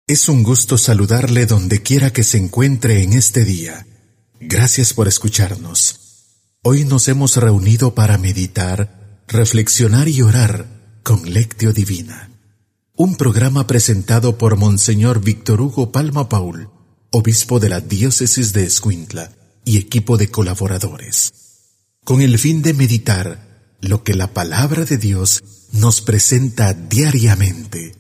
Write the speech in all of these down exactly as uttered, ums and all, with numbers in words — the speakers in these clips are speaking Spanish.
Es un gusto saludarle donde quiera que se encuentre en este día. Gracias por escucharnos. Hoy nos hemos reunido para meditar, reflexionar y orar con Lectio Divina. Un programa presentado por Monseñor Víctor Hugo Palma Paul, obispo de la diócesis de Escuintla y equipo de colaboradores, con el fin de meditar lo que la palabra de Dios nos presenta diariamente.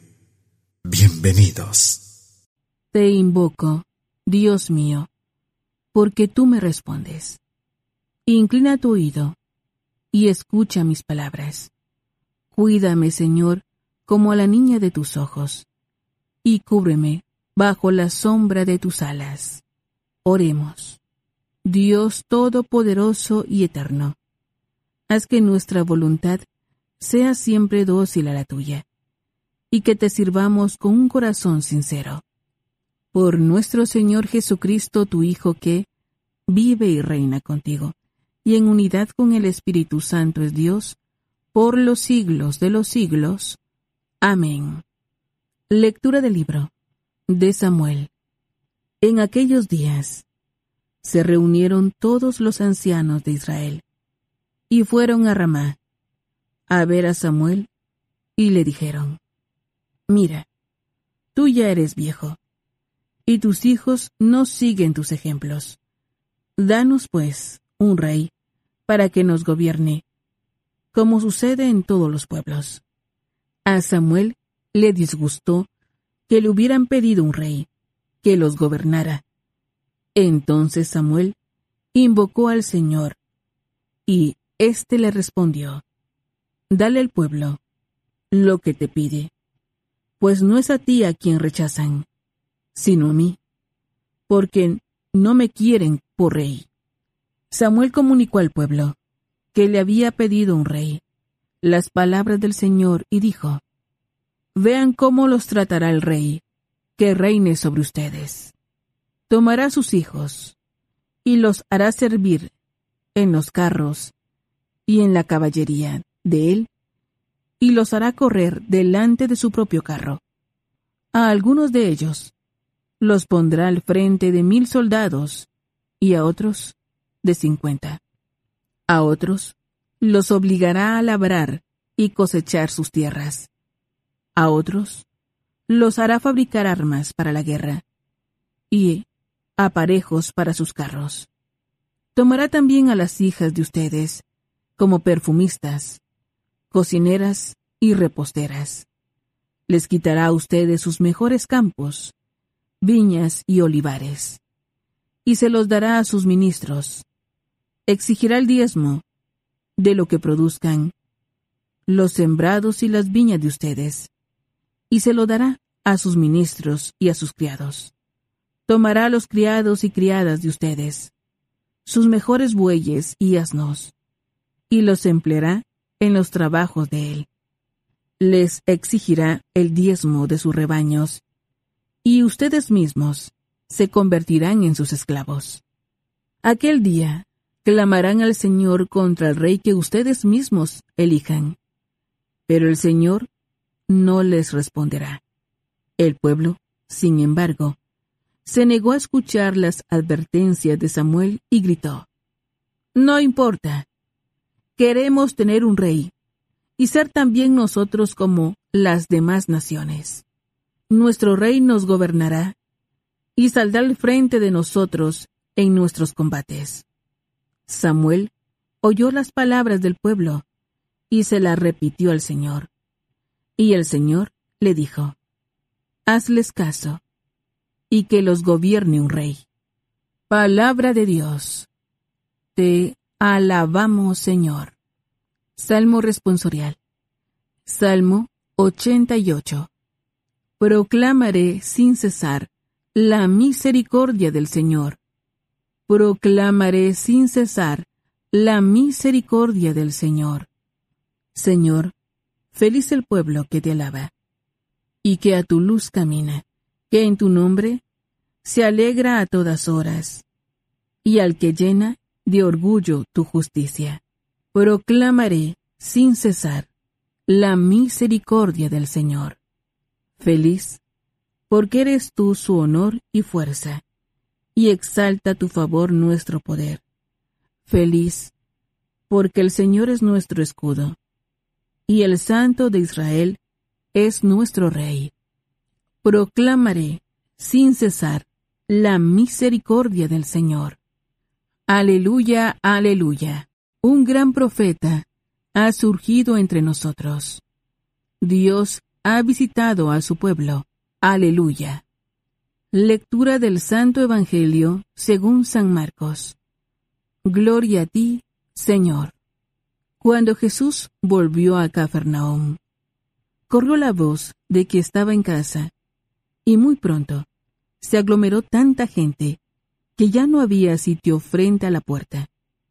Bienvenidos. Te invoco, Dios mío, porque tú me respondes. Inclina tu oído y escucha mis palabras. Cuídame, Señor, como a la niña de tus ojos, y cúbreme bajo la sombra de tus alas. Oremos. Dios Todopoderoso y Eterno, haz que nuestra voluntad sea siempre dócil a la tuya, y que te sirvamos con un corazón sincero. Por nuestro Señor Jesucristo, tu Hijo, que vive y reina contigo, y en unidad con el Espíritu Santo es Dios, por los siglos de los siglos. Amén. Lectura del libro de Samuel. En aquellos días se reunieron todos los ancianos de Israel, y fueron a Ramá a ver a Samuel, y le dijeron: Mira, tú ya eres viejo, y tus hijos no siguen tus ejemplos. Danos, pues, un rey, para que nos gobierne, como sucede en todos los pueblos. A Samuel le disgustó que le hubieran pedido un rey, que los gobernara. Entonces Samuel invocó al Señor, y éste le respondió: Dale al pueblo lo que te pide, pues no es a ti a quien rechazan, sino a mí, porque no me quieren por rey. Samuel comunicó al pueblo que le había pedido un rey las palabras del Señor y dijo: Vean cómo los tratará el rey, que reine sobre ustedes. Tomará a sus hijos y los hará servir en los carros y en la caballería de él, y los hará correr delante de su propio carro. A algunos de ellos los pondrá al frente de mil soldados, y a otros de cincuenta. A otros los obligará a labrar y cosechar sus tierras. A otros los hará fabricar armas para la guerra y aparejos para sus carros. Tomará también a las hijas de ustedes como perfumistas, cocineras y reposteras. Les quitará a ustedes sus mejores campos, viñas y olivares, y se los dará a sus ministros. Exigirá el diezmo de lo que produzcan los sembrados y las viñas de ustedes, y se lo dará a sus ministros y a sus criados. Tomará a los criados y criadas de ustedes, sus mejores bueyes y asnos, y los empleará en los trabajos de él. Les exigirá el diezmo de sus rebaños, y ustedes mismos se convertirán en sus esclavos. Aquel día clamarán al Señor contra el rey que ustedes mismos elijan, pero el Señor no les responderá. El pueblo, sin embargo, se negó a escuchar las advertencias de Samuel y gritó: No importa, queremos tener un rey y ser también nosotros como las demás naciones. Nuestro rey nos gobernará y saldrá al frente de nosotros en nuestros combates. Samuel oyó las palabras del pueblo y se las repitió al Señor. Y el Señor le dijo: Hazles caso, y que los gobierne un rey. Palabra de Dios. Te alabamos, Señor. Salmo responsorial. Salmo ochenta y ocho. Proclamaré sin cesar la misericordia del Señor. Proclamaré sin cesar la misericordia del Señor. Señor, feliz el pueblo que te alaba, y que a tu luz camina, que en tu nombre se alegra a todas horas, y al que llena de orgullo tu justicia. Proclamaré sin cesar la misericordia del Señor. Feliz porque eres tú su honor y fuerza, y exalta tu favor nuestro poder. Feliz, porque el Señor es nuestro escudo, y el Santo de Israel es nuestro Rey. Proclamaré, sin cesar, la misericordia del Señor. Aleluya, aleluya. Un gran profeta ha surgido entre nosotros. Dios ha visitado a su pueblo. Aleluya. Lectura del Santo Evangelio según San Marcos. Gloria a ti, Señor. Cuando Jesús volvió a Cafarnaúm, corrió la voz de que estaba en casa, y muy pronto se aglomeró tanta gente que ya no había sitio frente a la puerta.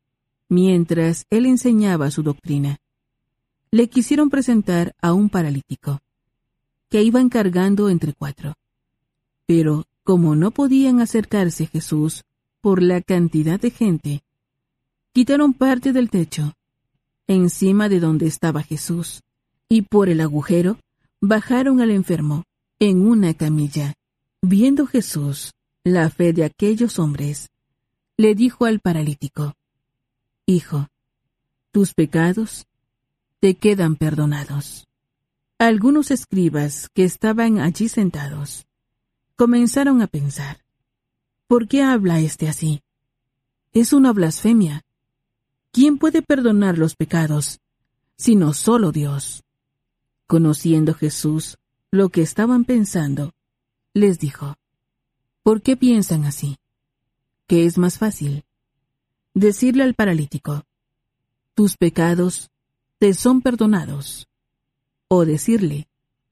Mientras él enseñaba su doctrina, le quisieron presentar a un paralítico, que iban cargando entre cuatro. Pero como no podían acercarse a Jesús por la cantidad de gente, quitaron parte del techo, encima de donde estaba Jesús, y por el agujero bajaron al enfermo en una camilla. Viendo Jesús la fe de aquellos hombres, le dijo al paralítico: Hijo, tus pecados te quedan perdonados. Algunos escribas que estaban allí sentados comenzaron a pensar: ¿por qué habla éste así? Es una blasfemia. ¿Quién puede perdonar los pecados sino solo Dios? Conociendo Jesús lo que estaban pensando, les dijo: ¿por qué piensan así? ¿Qué es más fácil? Decirle al paralítico: tus pecados te son perdonados, o decirle: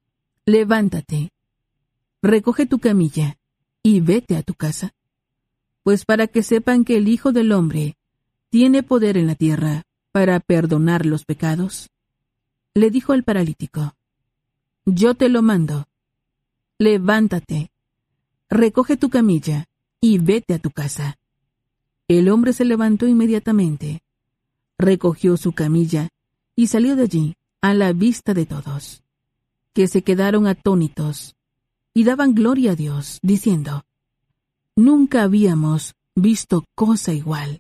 levántate, recoge tu camilla y vete a tu casa. Pues para que sepan que el Hijo del Hombre tiene poder en la tierra para perdonar los pecados, le dijo al paralítico: yo te lo mando, levántate, recoge tu camilla y vete a tu casa. El hombre se levantó inmediatamente, recogió su camilla y salió de allí a la vista de todos, que se quedaron atónitos y daban gloria a Dios, diciendo: nunca habíamos visto cosa igual.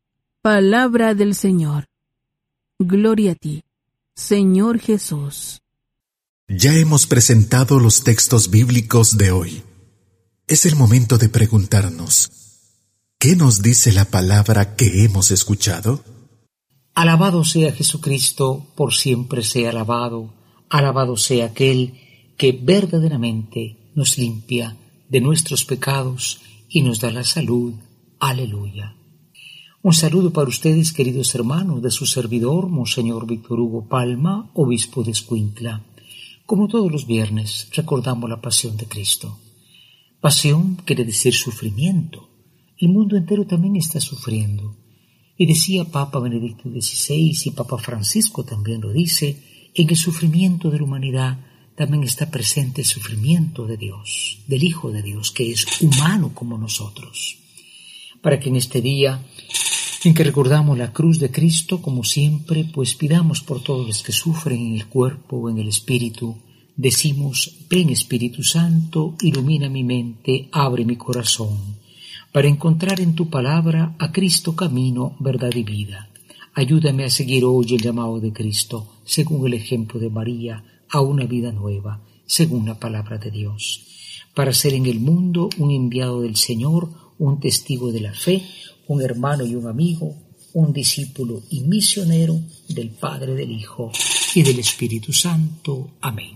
Palabra del Señor. Gloria a ti, Señor Jesús. Ya hemos presentado los textos bíblicos de hoy. Es el momento de preguntarnos: ¿qué nos dice la palabra que hemos escuchado? Alabado sea Jesucristo, por siempre sea alabado. Alabado sea aquel que verdaderamente nos limpia de nuestros pecados y nos da la salud. Aleluya. Un saludo para ustedes, queridos hermanos, de su servidor, Monseñor Víctor Hugo Palma, obispo de Escuintla. Como todos los viernes, recordamos la pasión de Cristo. Pasión quiere decir sufrimiento. El mundo entero también está sufriendo. Y decía Papa Benedicto dieciséis, y Papa Francisco también lo dice, en el sufrimiento de la humanidad también está presente el sufrimiento de Dios, del Hijo de Dios, que es humano como nosotros. Para que en este día en que recordamos la cruz de Cristo, como siempre, pues pidamos por todos los que sufren en el cuerpo o en el espíritu. Decimos: ven Espíritu Santo, ilumina mi mente, abre mi corazón, para encontrar en tu palabra a Cristo camino, verdad y vida. Ayúdame a seguir hoy el llamado de Cristo, según el ejemplo de María, a una vida nueva, según la palabra de Dios, para ser en el mundo un enviado del Señor, un testigo de la fe, un hermano y un amigo, un discípulo y misionero del Padre, del Hijo y del Espíritu Santo. Amén.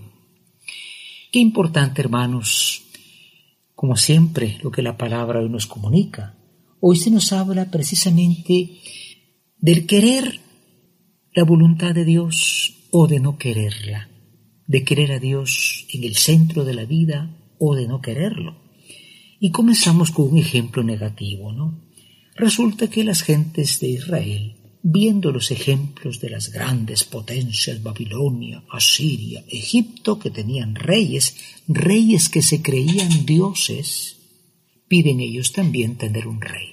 Qué importante, hermanos, como siempre, lo que la palabra hoy nos comunica. Hoy se nos habla precisamente del querer la voluntad de Dios o de no quererla, de querer a Dios en el centro de la vida o de no quererlo. Y comenzamos con un ejemplo negativo, ¿no? Resulta que las gentes de Israel, viendo los ejemplos de las grandes potencias, Babilonia, Asiria, Egipto, que tenían reyes, reyes que se creían dioses, piden ellos también tener un rey.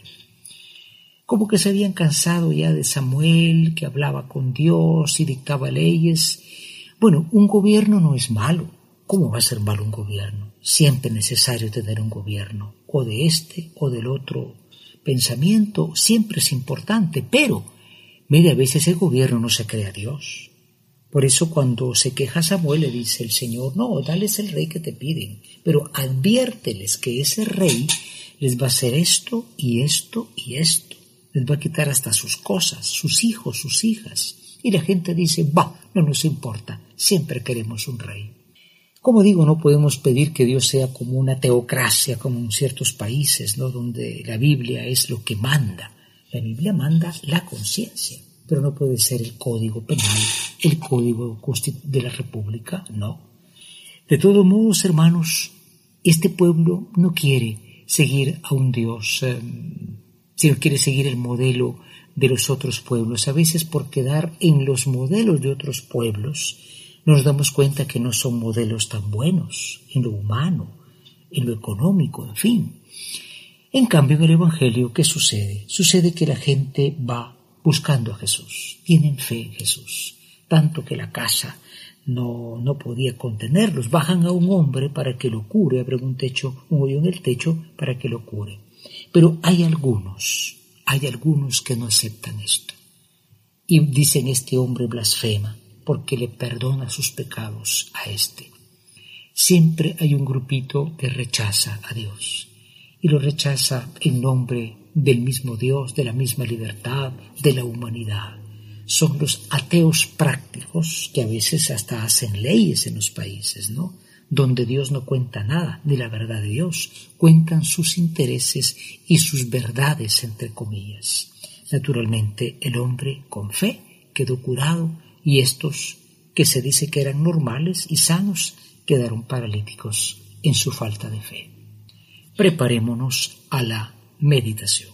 Como que se habían cansado ya de Samuel, que hablaba con Dios y dictaba leyes. Bueno, un gobierno no es malo, ¿Cómo va a ser malo un gobierno? Siempre es necesario tener un gobierno, o de este o del otro pensamiento, siempre es importante, pero media vez ese gobierno no se cree a Dios. Por eso cuando se queja Samuel le dice el Señor, no, dales el rey que te piden, pero adviérteles que ese rey les va a hacer esto y esto y esto. Les va a quitar hasta sus cosas, sus hijos, sus hijas. Y la gente dice, bah, no nos importa, siempre queremos un rey. Como digo, no podemos pedir que Dios sea como una teocracia, como en ciertos países, ¿no?, donde la Biblia es lo que manda. La Biblia manda la conciencia, pero no puede ser el código penal, el código de la República, no. De todos modos, hermanos, este pueblo no quiere seguir a un Dios, eh, sino quiere seguir el modelo de los otros pueblos. A veces por quedar en los modelos de otros pueblos, nos damos cuenta que no son modelos tan buenos en lo humano, en lo económico, en fin. En cambio, en el Evangelio, ¿qué sucede? Sucede que la gente va buscando a Jesús, tienen fe en Jesús, tanto que la casa no, no podía contenerlos. Bajan a un hombre para que lo cure, abren un techo, un hoyo en el techo para que lo cure. Pero hay algunos, hay algunos que no aceptan esto. Y dicen, este hombre blasfema, porque le perdona sus pecados a este. Siempre hay un grupito que rechaza a Dios, y lo rechaza en nombre del mismo Dios, de la misma libertad, de la humanidad. Son los ateos prácticos que a veces hasta hacen leyes en los países, ¿no?, donde Dios no cuenta nada, ni la verdad de Dios, cuentan sus intereses y sus verdades, entre comillas. Naturalmente, el hombre con fe quedó curado, y estos, que se dice que eran normales y sanos, quedaron paralíticos en su falta de fe. Preparémonos a la meditación.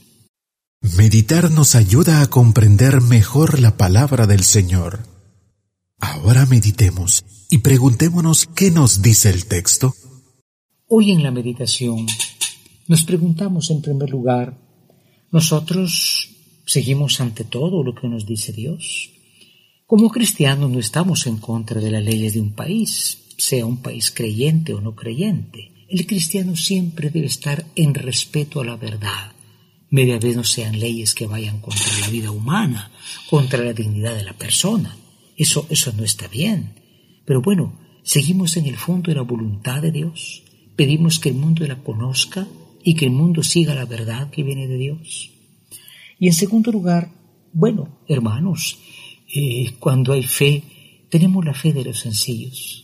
Meditar nos ayuda a comprender mejor la palabra del Señor. Ahora meditemos y preguntémonos qué nos dice el texto. Hoy en la meditación nos preguntamos en primer lugar, ¿nosotros seguimos ante todo lo que nos dice Dios? Como cristianos no estamos en contra de las leyes de un país, sea un país creyente o no creyente. El cristiano siempre debe estar en respeto a la verdad. Media vez no sean leyes que vayan contra la vida humana, contra la dignidad de la persona. Eso, eso no está bien. Pero bueno, seguimos en el fondo de la voluntad de Dios. Pedimos que el mundo la conozca y que el mundo siga la verdad que viene de Dios. Y en segundo lugar, bueno, hermanos, Eh, cuando hay fe, tenemos la fe de los sencillos.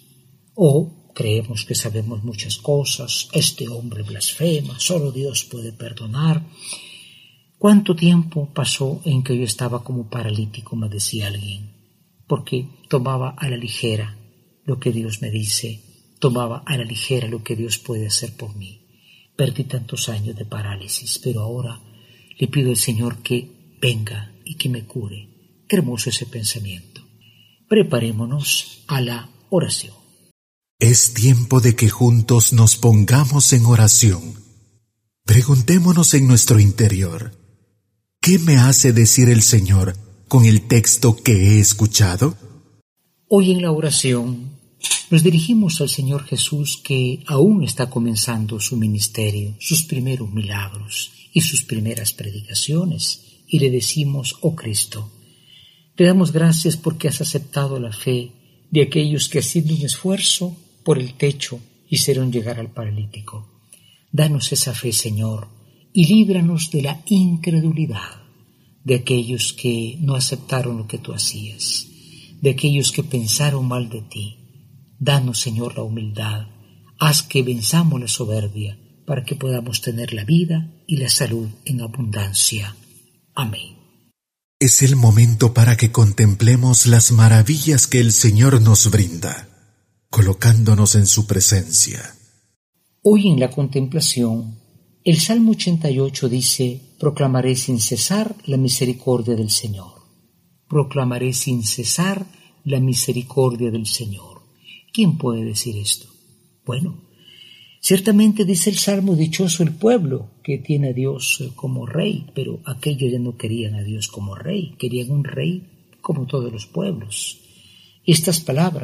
O creemos que sabemos muchas cosas, este hombre blasfema, solo Dios puede perdonar. ¿Cuánto tiempo pasó en que yo estaba como paralítico, me decía alguien? Porque tomaba a la ligera lo que Dios me dice, tomaba a la ligera lo que Dios puede hacer por mí. Perdí tantos años de parálisis, pero ahora le pido al Señor que venga y que me cure. Qué hermoso ese pensamiento. Preparémonos a la oración. Es tiempo de que juntos nos pongamos en oración. Preguntémonos en nuestro interior, ¿qué me hace decir el Señor con el texto que he escuchado? Hoy en la oración nos dirigimos al Señor Jesús, que aún está comenzando su ministerio, sus primeros milagros y sus primeras predicaciones, y le decimos, oh Cristo, te damos gracias porque has aceptado la fe de aquellos que, haciendo un esfuerzo por el techo, hicieron llegar al paralítico. Danos esa fe, Señor, y líbranos de la incredulidad de aquellos que no aceptaron lo que tú hacías, de aquellos que pensaron mal de ti. Danos, Señor, la humildad. Haz que venzamos la soberbia para que podamos tener la vida y la salud en abundancia. Amén. Es el momento para que contemplemos las maravillas que el Señor nos brinda, colocándonos en su presencia. Hoy en la contemplación, el Salmo ochenta y ocho dice, proclamaré sin cesar la misericordia del Señor. Proclamaré sin cesar la misericordia del Señor. ¿Quién puede decir esto? Bueno, ciertamente dice el Salmo, dichoso el pueblo que tiene a Dios como rey, pero aquellos ya no querían a Dios como rey, querían un rey como todos los pueblos. Estas palabras,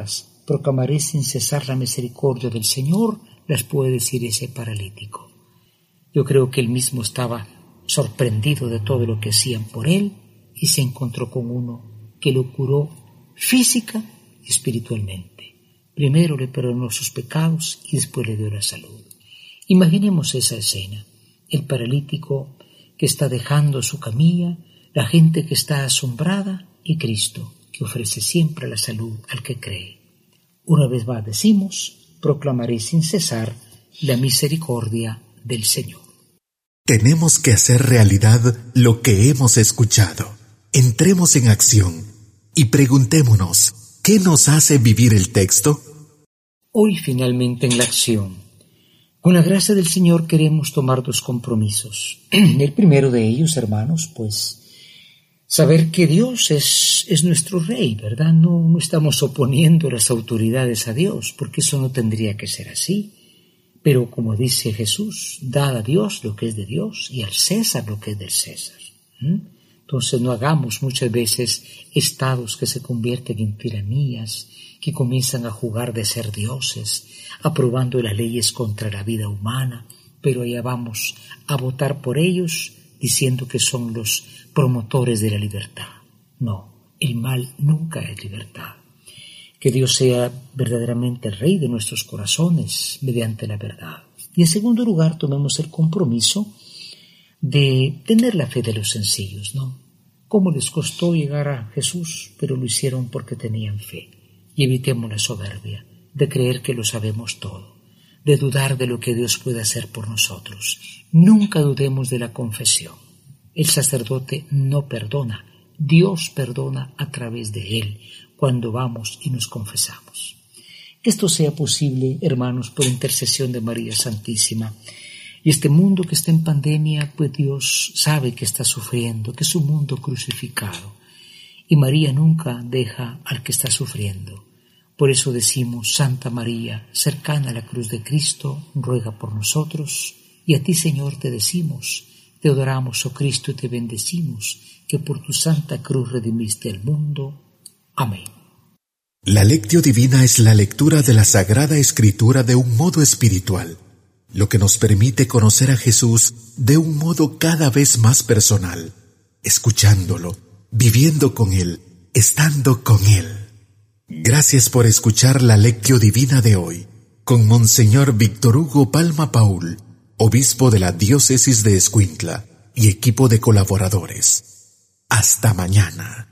proclamaré sin cesar la misericordia del Señor, las puede decir ese paralítico. Yo creo que él mismo estaba sorprendido de todo lo que hacían por él y se encontró con uno que lo curó física y espiritualmente. Primero le perdonó sus pecados y después le dio la salud. Imaginemos esa escena, el paralítico que está dejando su camilla, la gente que está asombrada y Cristo que ofrece siempre la salud al que cree. Una vez más decimos, proclamaré sin cesar la misericordia del Señor. Tenemos que hacer realidad lo que hemos escuchado. Entremos en acción y preguntémonos, ¿qué nos hace vivir el texto? Hoy finalmente en la acción, con la gracia del Señor queremos tomar dos compromisos. El primero de ellos, hermanos, pues saber que Dios es, es nuestro Rey, ¿verdad? No, no estamos oponiendo a las autoridades a Dios, porque eso no tendría que ser así. Pero como dice Jesús, dad a Dios lo que es de Dios y al César lo que es del César. ¿Mm? Entonces no hagamos muchas veces estados que se convierten en tiranías, que comienzan a jugar de ser dioses, aprobando las leyes contra la vida humana, pero allá vamos a votar por ellos diciendo que son los promotores de la libertad. No, el mal nunca es libertad. Que Dios sea verdaderamente el Rey de nuestros corazones mediante la verdad. Y en segundo lugar, tomemos el compromiso de tener la fe de los sencillos, ¿no? ¿Cómo les costó llegar a Jesús? Pero lo hicieron porque tenían fe. Y evitemos la soberbia de creer que lo sabemos todo, de dudar de lo que Dios puede hacer por nosotros. Nunca dudemos de la confesión. El sacerdote no perdona, Dios perdona a través de él cuando vamos y nos confesamos. Que esto sea posible, hermanos, por intercesión de María Santísima. Y este mundo que está en pandemia, pues Dios sabe que está sufriendo, que es un mundo crucificado. Y María nunca deja al que está sufriendo. Por eso decimos, Santa María, cercana a la cruz de Cristo, ruega por nosotros. Y a ti, Señor, te decimos, te adoramos, oh Cristo, y te bendecimos, que por tu santa cruz redimiste el mundo. Amén. La Lectio Divina es la lectura de la Sagrada Escritura de un modo espiritual, lo que nos permite conocer a Jesús de un modo cada vez más personal, escuchándolo, viviendo con Él, estando con Él. Gracias por escuchar la Lectio Divina de hoy, con Monseñor Víctor Hugo Palma Paul, obispo de la Diócesis de Escuintla y equipo de colaboradores. Hasta mañana.